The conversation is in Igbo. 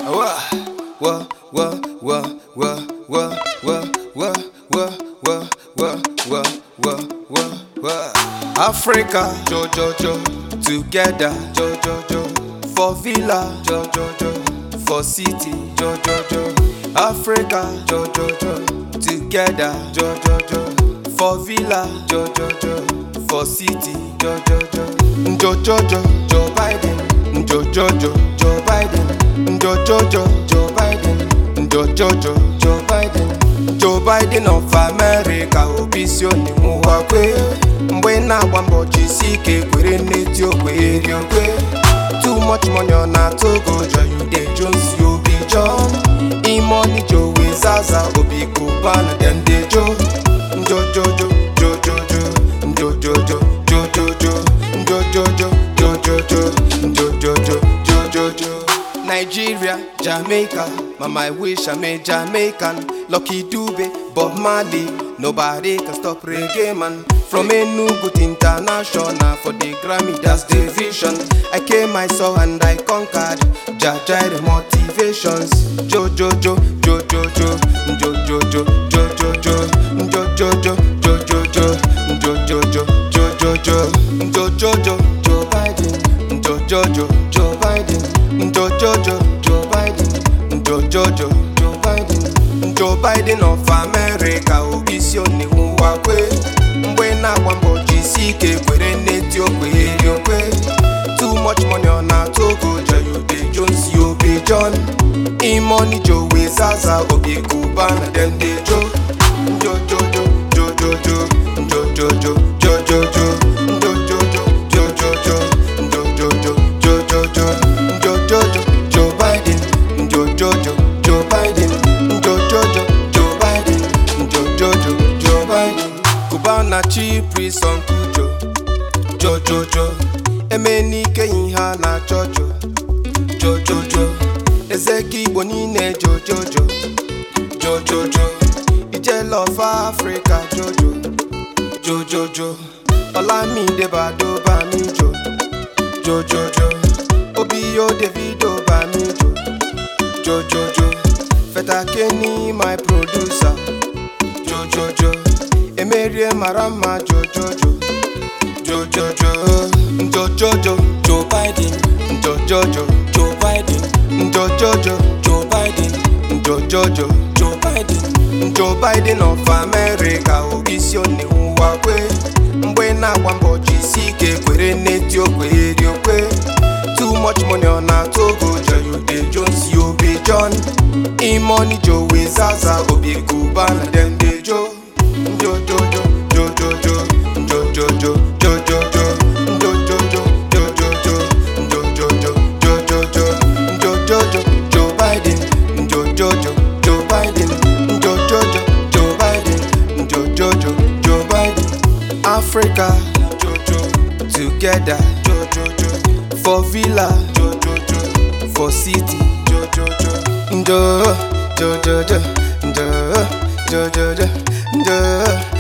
Africa, together, for villa, for city, Africa, together, for villa, for city, Joe Biden, Joe Biden, Joe Biden, Joe Biden, Joe Biden of America, obisioni muwakwe, mwe na wambo jisike kwere neti okwe. Too much money on a Togo, you dey Jones, you be John. Money Joe is Zaza, Obi Kubana, then they Joe. Nigeria, Jamaica, mama I wish I made Jamaican. Lucky Dube, Bob Marley, nobody can stop reggae man. From Enugu to international for the Grammy, that's the vision. I came, I saw and I conquered. Jai the motivations. Joe Biden, Joe Biden, Joe Biden, Joe Biden, Joe Biden of America, obisioni muwakwe, mwe na wambo jisike kwere neti okwe. Too much money on a Togo, you dey Jones, you be John. Money Joe is Zaza, Obi Kubana, then they Joe. Kubana chief priest on Joe, emenike inha na Joe, ezeki bonine Joe, ijel of Africa Joe, Olamide Badoba mi Joe, Obiyo Davido ba mi Joe, Feta Kenny my producer Joe, Emerie Marama Joe Biden, Joe Biden, Joe Biden, Joe Biden of America, obisioni muwakwe, mwe na wambo jisike kwere neti okwe. Too much money on a Togo, you dey Jones, you be John. Money Joe is Zaza, Obi Kubana, then they Joe. Africa, together, for villa, for city, Joe.